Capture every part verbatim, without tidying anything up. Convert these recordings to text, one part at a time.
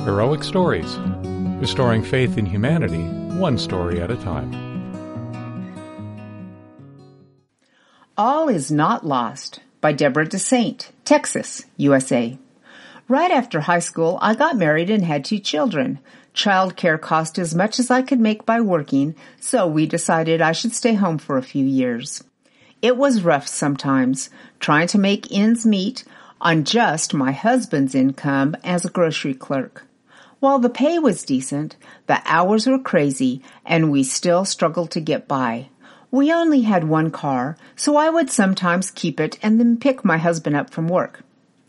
Heroic Stories, restoring faith in humanity, one story at a time. All is Not Lost by Deborah DeSaint, Texas, U S A. Right after high school, I got married and had two children. Child care cost as much as I could make by working, so we decided I should stay home for a few years. It was rough sometimes, trying to make ends meet on just my husband's income as a grocery clerk. While the pay was decent, the hours were crazy, and we still struggled to get by. We only had one car, so I would sometimes keep it and then pick my husband up from work.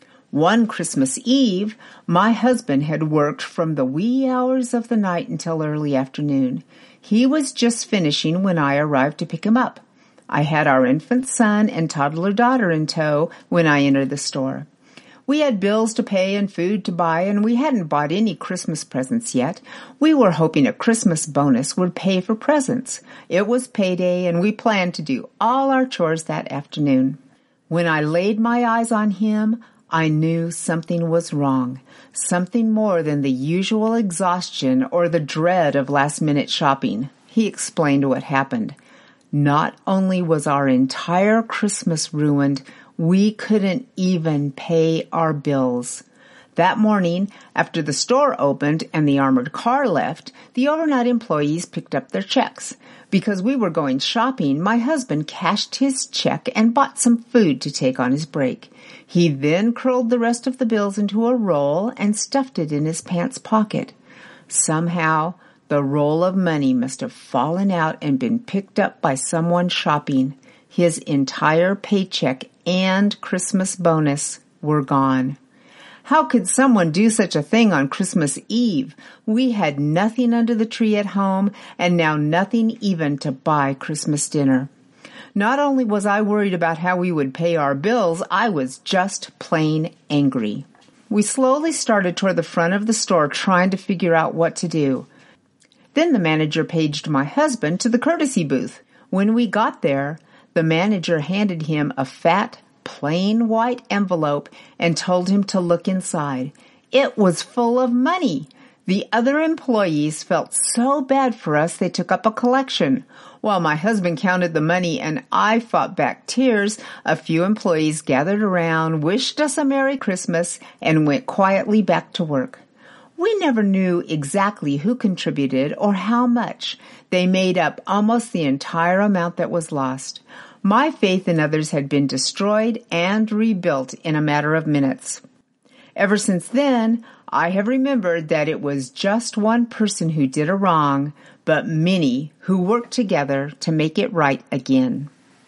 One Christmas Eve, my husband had worked from the wee hours of the night until early afternoon. He was just finishing when I arrived to pick him up. I had our infant son and toddler daughter in tow when I entered the store. We had bills to pay and food to buy, and we hadn't bought any Christmas presents yet. We were hoping a Christmas bonus would pay for presents. It was payday, and we planned to do all our chores that afternoon. When I laid my eyes on him, I knew something was wrong, something more than the usual exhaustion or the dread of last-minute shopping. He explained what happened. Not only was our entire Christmas ruined, we couldn't even pay our bills. That morning, after the store opened and the armored car left, the overnight employees picked up their checks. Because we were going shopping, my husband cashed his check and bought some food to take on his break. He then curled the rest of the bills into a roll and stuffed it in his pants pocket. Somehow, the roll of money must have fallen out and been picked up by someone shopping. His entire paycheck and Christmas bonus were gone. How could someone do such a thing on Christmas Eve? We had nothing under the tree at home, and now nothing even to buy Christmas dinner. Not only was I worried about how we would pay our bills, I was just plain angry. We slowly started toward the front of the store trying to figure out what to do. Then the manager paged my husband to the courtesy booth. When we got there, the manager handed him a fat, plain white envelope and told him to look inside. It was full of money. The other employees felt so bad for us they took up a collection. While my husband counted the money and I fought back tears, a few employees gathered around, wished us a Merry Christmas, and went quietly back to work. We never knew exactly who contributed or how much. They made up almost the entire amount that was lost. My faith in others had been destroyed and rebuilt in a matter of minutes. Ever since then, I have remembered that it was just one person who did a wrong, but many who worked together to make it right again.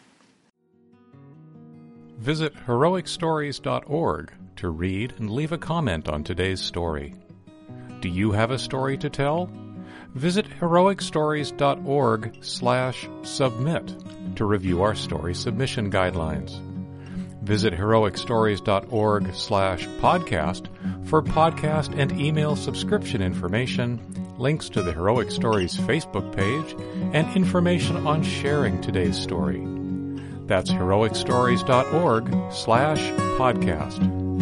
Visit heroic stories dot org to read and leave a comment on today's story. Do you have a story to tell? Visit heroic stories dot org slash submit to review our story submission guidelines. Visit heroic stories dot org slash podcast for podcast and email subscription information, links to the Heroic Stories Facebook page, and information on sharing today's story. That's heroic stories dot org slash podcast.